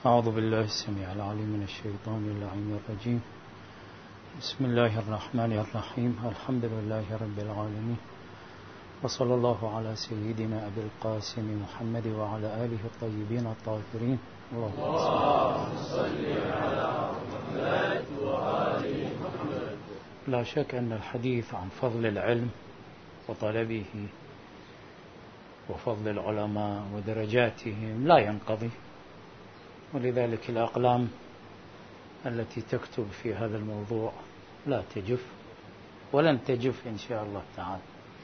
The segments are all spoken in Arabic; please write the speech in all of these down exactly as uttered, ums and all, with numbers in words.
أعوذ بالله السميع العليم من الشيطان اللعين الرجيم. بسم الله الرحمن الرحيم. الحمد لله رب العالمين، وصلى الله على سيدنا أبي القاسم محمد وعلى آله الطيبين الطاهرين. اللهم صل على محمد وآل محمد. لا شك أن الحديث عن فضل العلم وطلبه وفضل العلماء ودرجاتهم لا ينقضي، ولذلك الأقلام التي تكتب في هذا الموضوع لا تجف ولن تجف إن شاء الله تعالى.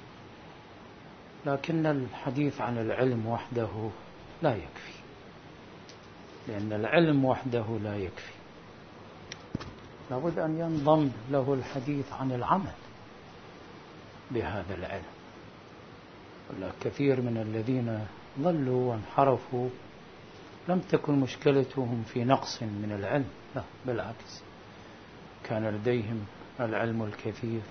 لكن الحديث عن العلم وحده لا يكفي، لأن العلم وحده لا يكفي، لابد أن ينضم له الحديث عن العمل بهذا العلم. ولا كثير من الذين ضلوا وانحرفوا لم تكن مشكلتهم في نقص من العلم، لا بالعكس، كان لديهم العلم الكثير،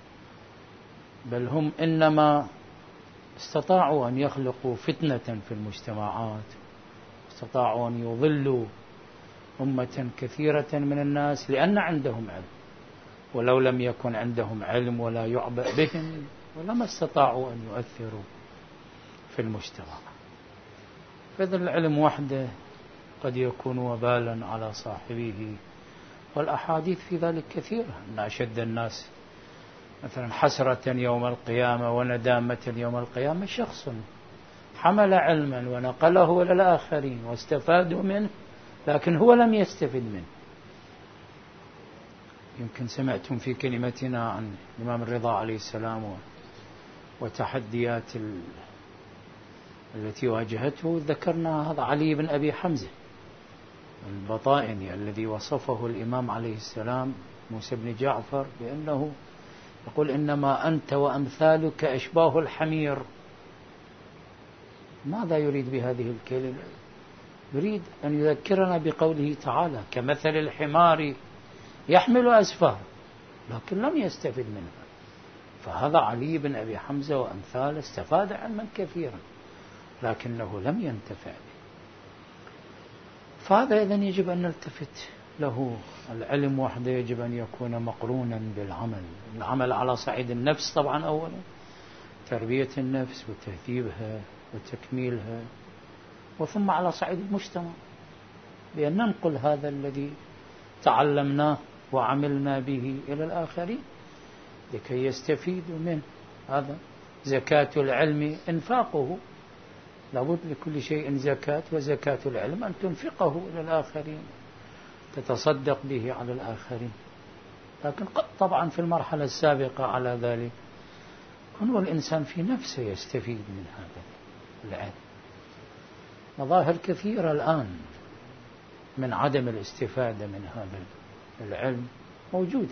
بل هم إنما استطاعوا أن يخلقوا فتنة في المجتمعات، استطاعوا أن يضلوا أمة كثيرة من الناس لأن عندهم علم، ولو لم يكن عندهم علم ولا يعبأ بهم ولما استطاعوا أن يؤثروا في المجتمع. فإذا العلم وحده قد يكون وبالا على صاحبه، والأحاديث في ذلك كثيرة، أن أشد الناس مثلا حسرة يوم القيامة وندامة يوم القيامة شخص حمل علما ونقله إلى الآخرين واستفادوا منه لكن هو لم يستفد منه. يمكن سمعتم في كلمتنا عن الإمام الرضا عليه السلام وتحديات التي واجهته، ذكرنا هذا علي بن أبي حمزة البطائني الذي وصفه الإمام عليه السلام موسى بن جعفر بأنه يقول: إنما أنت وأمثالك أشباه الحمير. ماذا يريد بهذه الكلمة؟ يريد أن يذكرنا بقوله تعالى: كمثل الحمار يحمل أسفار، لكن لم يستفد منها. فهذا علي بن أبي حمزة وأمثاله استفاد علما كثيرا لكنه لم ينتفع به. فهذا إذن يجب أن نلتفت له. العلم وحده يجب أن يكون مقرونا بالعمل، العمل على صعيد النفس طبعا أولا، تربية النفس وتهذيبها وتكميلها، وثم على صعيد المجتمع بأن ننقل هذا الذي تعلمناه وعملنا به إلى الآخرين لكي يستفيدوا منه. هذا زكاة العلم إنفاقه، لابد لكل شيء زكاة، وزكاة العلم أن تنفقه إلى الآخرين، تتصدق به على الآخرين. لكن قد طبعا في المرحلة السابقة على ذلك هو الإنسان في نفسه يستفيد من هذا العلم. مظاهر كثيرة الآن من عدم الاستفادة من هذا العلم موجودة.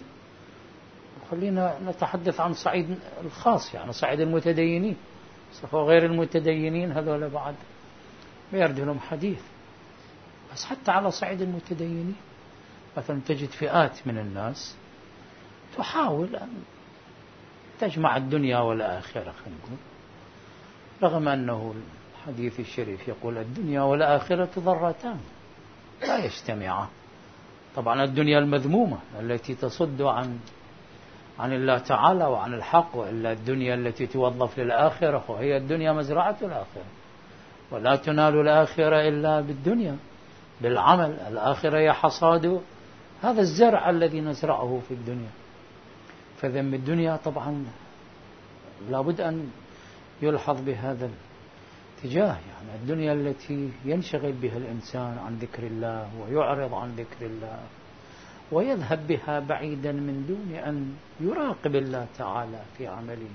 خلينا نتحدث عن صعيد الخاص، يعني صعيد المتدينين، وغير المتدينين هذول بعد ما يرد لهم حديث. بس حتى على صعيد المتدينين مثلا تجد فئات من الناس تحاول أن تجمع الدنيا والآخرة، خلينا نقول، رغم أنه الحديث الشريف يقول: الدنيا والآخرة ضرتان لا يجتمعان. طبعا الدنيا المذمومة التي تصد عن عن الله تعالى وعن الحق، وإلا الدنيا التي توظف للآخرة، وهي الدنيا مزرعة الآخرة، ولا تنال الآخرة إلا بالدنيا بالعمل. الآخرة هي حصاد هذا الزرع الذي نزرعه في الدنيا. فذم الدنيا طبعا لابد أن يلحظ بهذا الاتجاه، يعني الدنيا التي ينشغل بها الإنسان عن ذكر الله ويعرض عن ذكر الله ويذهب بها بعيدا من دون أن يراقب الله تعالى في عمله.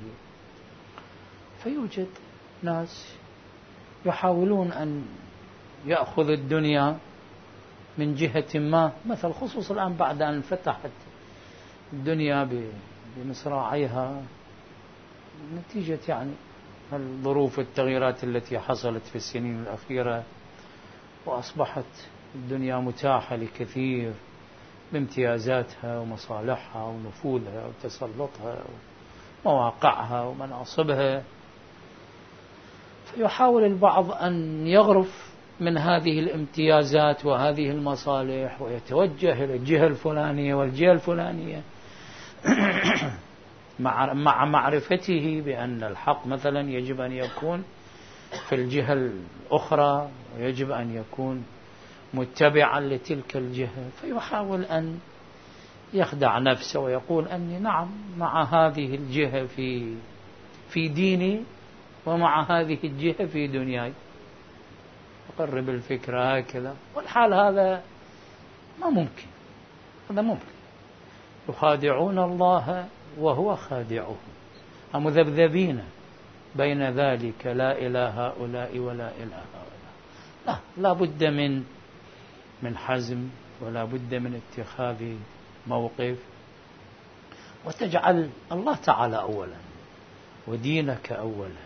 فيوجد ناس يحاولون أن يأخذ الدنيا من جهة ما، مثل خصوصا الآن بعد أن فتحت الدنيا بمصراعيها نتيجة يعني الظروف والتغييرات التي حصلت في السنين الأخيرة، وأصبحت الدنيا متاحة لكثير بامتيازاتها ومصالحها ونفوذها وتسلطها ومواقعها ومناصبها. فيحاول البعض أن يغرف من هذه الامتيازات وهذه المصالح ويتوجه إلى الجهة الفلانية والجهة الفلانية مع معرفته بأن الحق مثلا يجب أن يكون في الجهة الأخرى ويجب أن يكون متبعا لتلك الجهة، فيحاول أن يخدع نفسه ويقول أني نعم مع هذه الجهة في في ديني ومع هذه الجهة في دنياي، أقرب الفكرة هكذا، والحال هذا ما ممكن، هذا ممكن. يخادعون الله وهو خادعهم، مذبذبين بين ذلك، لا إلى هؤلاء ولا إلى هؤلاء. لا لا بد من من حزم، ولا بد من اتخاذ موقف، وتجعل الله تعالى أولا ودينك أولا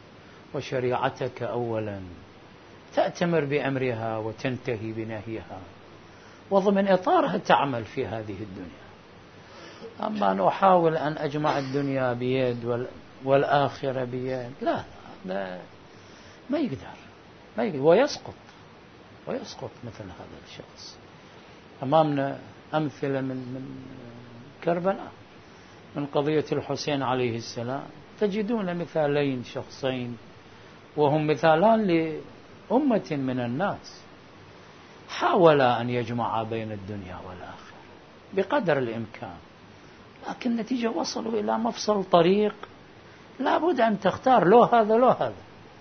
وشريعتك أولا، تأتمر بأمرها وتنتهي بنهيها، وضمن إطارها تعمل في هذه الدنيا. أما أن أحاول أن أجمع الدنيا بيد والآخرة بيد، لا لا ما يقدر ما يقدر ويسقط ويسقط مثل هذا الشخص. أمامنا أمثلة من من كربلاء، من قضية الحسين عليه السلام، تجدون مثالين شخصين وهم مثالان لأمة من الناس، حاولا أن يجمع بين الدنيا والآخرة بقدر الإمكان، لكن النتيجة وصلوا إلى مفصل طريق لابد أن تختار لو هذا لو هذا.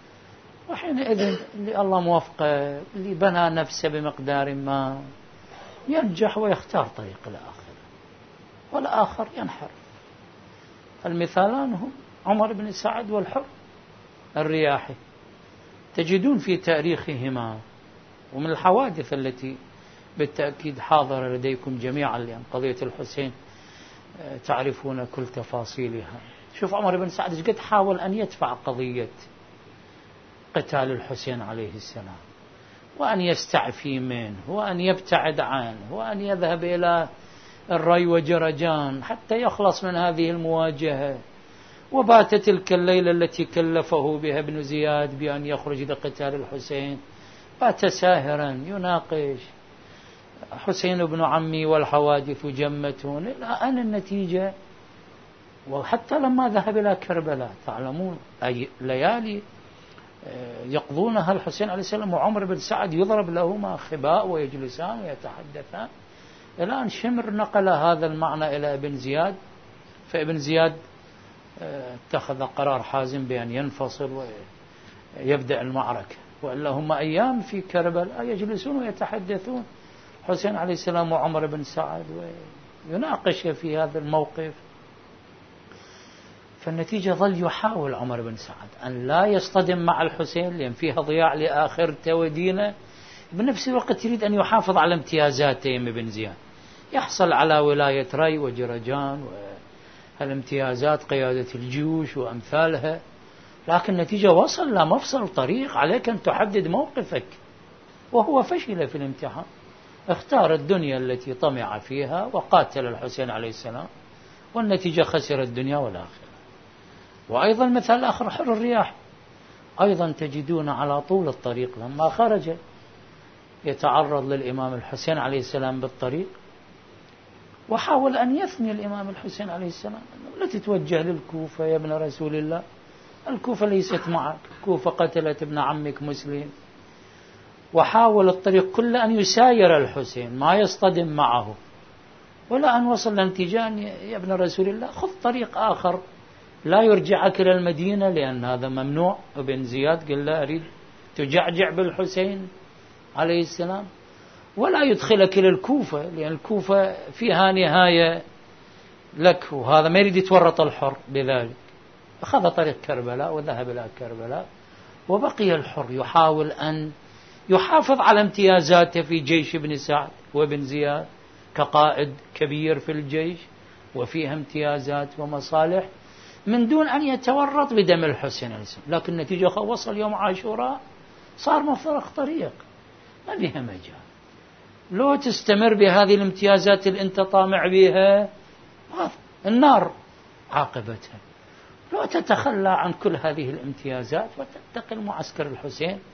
وحينئذ اللي الله موفقه، اللي بنى نفسه بمقدار ما، ينجح ويختار طريق الآخرة، والآخر ينحرف. المثالان هم عمر بن سعد والحر الرياحي. تجدون في تاريخهما ومن الحوادث التي بالتأكيد حاضرة لديكم جميعا، لأن قضية الحسين تعرفون كل تفاصيلها. شوف عمر بن سعد قد حاول أن يدفع قضية قتال الحسين عليه السلام، وأن يستعفي منه، وأن يبتعد عنه، وأن يذهب إلى الري وجرجان حتى يخلص من هذه المواجهة. وبات تلك الليلة التي كلفه بها ابن زياد بأن يخرج لقتال الحسين، بات ساهرا يناقش حسين بن عمي والحوادث جمتون إلى أن النتيجة. وحتى لما ذهب إلى كربلاء تعلمون أي ليالي يقضونها الحسين عليه السلام وعمر بن سعد يضرب لهما خباء ويجلسان ويتحدثان، إلى أن شمر نقل هذا المعنى إلى ابن زياد، فابن زياد اتخذ قرار حازم بأن ينفصل ويبدأ المعركة. وإلا هم أيام في كربلاء يجلسون ويتحدثون حسين عليه السلام وعمر بن سعد ويناقش في هذا الموقف. فالنتيجة ظل يحاول عمر بن سعد أن لا يصطدم مع الحسين، لأن فيها ضياع لآخرته ودينه، بنفس الوقت يريد أن يحافظ على امتيازاته ابن زياد، يحصل على ولاية ري وجرجان والامتيازات قيادة الجيوش وأمثالها. لكن النتيجة وصل لمفصل طريق، عليك أن تحدد موقفك. وهو فشل في الامتحان، اختار الدنيا التي طمع فيها وقاتل الحسين عليه السلام، والنتيجة خسر الدنيا والآخرة. وأيضا مثال آخر حر الرياح، أيضا تجدون على طول الطريق لما خرج يتعرض للإمام الحسين عليه السلام بالطريق، وحاول أن يثني الإمام الحسين عليه السلام، لا تتوجه للكوفة يا ابن رسول الله، الكوفة ليست معك، الكوفة قتلت ابن عمك مسلم. وحاول الطريق كله أن يساير الحسين ما يصطدم معه، ولا أن وصل لانتجان يا ابن رسول الله خذ طريق آخر لا يرجعك إلى المدينة، لأن هذا ممنوع. ابن زياد قال لا أريد تجعجع بالحسين عليه السلام، ولا يدخلك إلى الكوفة، لأن الكوفة فيها نهاية لك، وهذا ما يريد يتورط الحر بذلك. أخذ طريق كربلاء وذهب إلى كربلاء، وبقي الحر يحاول أن يحافظ على امتيازاته في جيش ابن سعد وابن زياد كقائد كبير في الجيش، وفيها امتيازات ومصالح، من دون أن يتورط بدم الحسين عليه السلام. لكن النتيجة وصل يوم عاشوراء صار مفرق طريق، ما بها مجال. لو تستمر بهذه الامتيازات اللي أنت طامع بها، النار عاقبتها. لو تتخلى عن كل هذه الامتيازات وتنتقل معسكر الحسين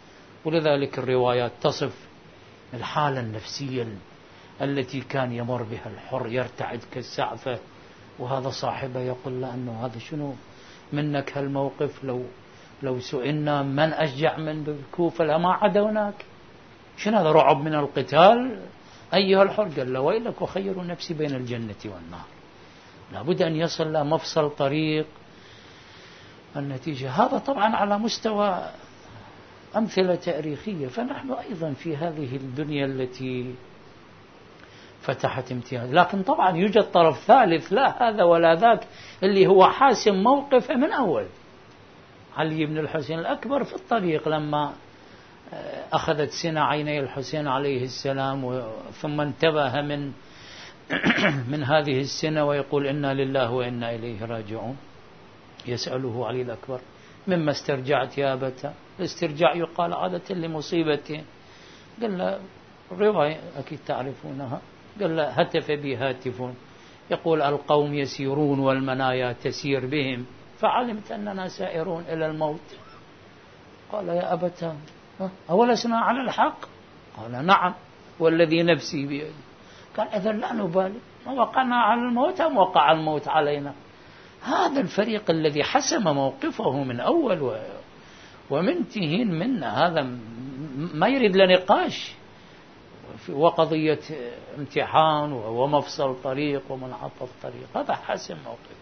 ولذلك الروايات تصف الحالة النفسية التي كان يمر بها الحر، يرتعد كالسعفة، وهذا صاحبه يقول له أنه هذا شنو منك هالموقف، لو لو سئلنا من أشجع من بالكوفة لما عدوناك، شنو هذا رعب من القتال أيها الحر؟ قال له ويلك وخير نفسي بين الجنة والنار. لابد أن يصل لمفصل طريق النتيجة. هذا طبعا على مستوى أمثلة تاريخية. فنحن أيضا في هذه الدنيا التي فتحت امتياز، لكن طبعا يوجد طرف ثالث لا هذا ولا ذاك، اللي هو حاسم موقفه من أول. علي بن الحسين الأكبر في الطريق لما أخذت سنة عيني الحسين عليه السلام، ثم انتبه من من هذه السنة ويقول إنا لله وإنا إليه راجعون. يسأله علي الأكبر مما استرجعت يا أبتا؟ الاسترجاع يقال عادة لمصيبتين. قال له الرواية أكيد تعرفونها، قال له هتف بي هاتف يقول القوم يسيرون والمنايا تسير بهم، فعلمت أننا سائرون إلى الموت. قال يا أبتا أولسنا على الحق؟ قال نعم والذي نفسي بيده. قال إذن لا نبالي، وقعنا على الموت أم وقع الموت علينا؟ هذا الفريق الذي حسم موقفه من أول ومنتهين منا، هذا ما يريد لنقاش، وقضية امتحان ومفصل طريق ومنعطف طريق، هذا حسم موقف.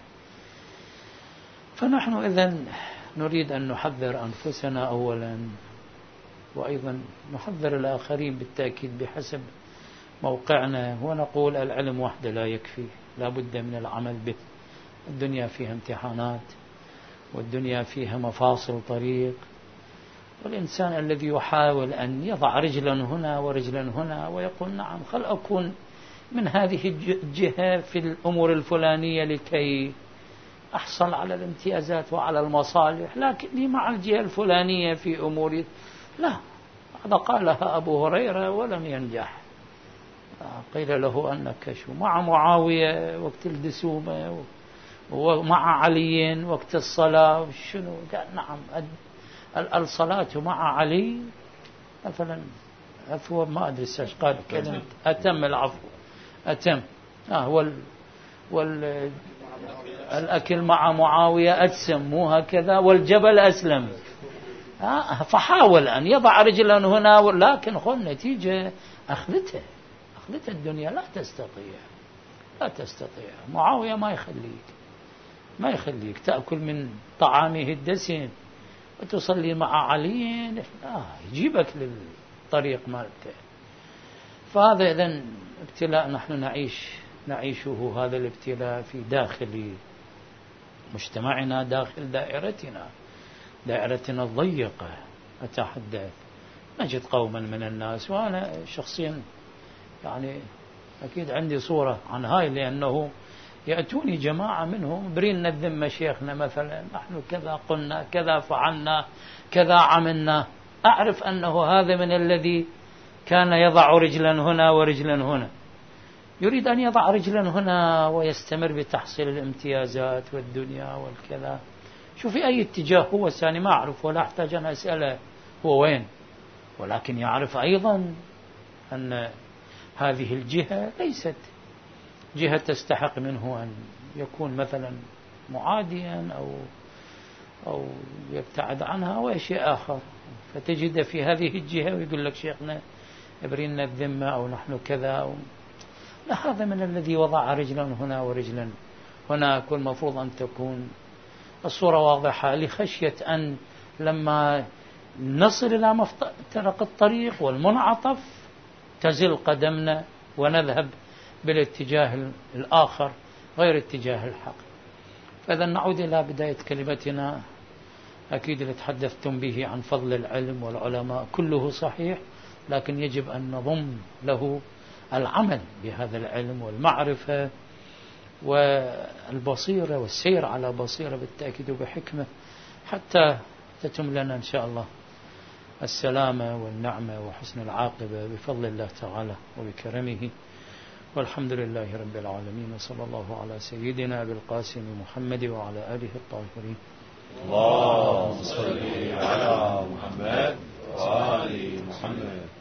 فنحن إذن نريد أن نحذر أنفسنا أولا، وأيضا نحذر الآخرين بالتأكيد بحسب موقعنا، ونقول العلم وحده لا يكفي، لا بد من العمل به. الدنيا فيها امتحانات، والدنيا فيها مفاصل طريق، والإنسان الذي يحاول أن يضع رجلا هنا ورجلا هنا ويقول نعم خل أكون من هذه الجهة في الأمور الفلانية لكي أحصل على الامتيازات وعلى المصالح، لكني مع الجهة الفلانية في أموري لا. هذا قالها أبو هريرة ولم ينجح. قيل له أنك شو مع معاوية وقت الدسومة ومع علي وقت الصلاة شنو؟ قال نعم الصلاة مع علي مثلا أثوب، ما أدري إيش قال كلمة أتم، العفو أتم. آه وال وال الأكل مع معاوية أتسم، مو هكذا، والجبل أسلم. آه فحاول أن يضع رجلا هنا، لكن خل نتيجة أخذته أخذته الدنيا لا تستطيع لا تستطيع. معاوية ما يخليك ما يخليك تأكل من طعامه الدسم وتصلي مع علي، آه يجيبك للطريق مالته. فهذا إذن ابتلاء نحن نعيش نعيشه، هذا الابتلاء في داخل مجتمعنا، داخل دائرتنا دائرتنا الضيقة. أتحدث نجد قوما من الناس، وأنا شخصيا يعني أكيد عندي صورة عن هاي، لأنه يأتوني جماعة منهم برين الذمة شيخنا مثلا نحن كذا قلنا كذا فعلنا كذا عملنا، أعرف أنه هذا من الذي كان يضع رجلا هنا ورجلا هنا، يريد أن يضع رجلا هنا ويستمر بتحصيل الامتيازات والدنيا والكذا. شوف في أي اتجاه هو ثاني ما أعرف، ولا أحتاج أن أسأله هو وين، ولكن يعرف أيضا أن هذه الجهة ليست جهة تستحق منه أن يكون مثلا معاديا أو أو يبتعد عنها أو شيء آخر، فتجد في هذه الجهة ويقول لك شيخنا ابرينا الذمة أو نحن كذا أو لا. هذا من الذي وضع رجلا هنا ورجلا هناك، والمفروض أن تكون الصورة واضحة، لخشية أن لما نصل إلى مفترق الطريق والمنعطف تزل قدمنا ونذهب بالاتجاه الآخر غير اتجاه الحق. فإذا نعود إلى بداية كلمتنا. أكيد اللي تحدثتم به عن فضل العلم والعلماء كله صحيح، لكن يجب أن نضم له العمل بهذا العلم والمعرفة والبصيرة والسير على بصيرة بالتأكيد وبحكمة، حتى تتم لنا إن شاء الله السلامة والنعمة وحسن العاقبة بفضل الله تعالى وبكرمه. والحمد لله رب العالمين، وصلى الله على سيدنا أبي القاسم محمد وعلى آله الطاهرين. اللهم صل على محمد وآل محمد.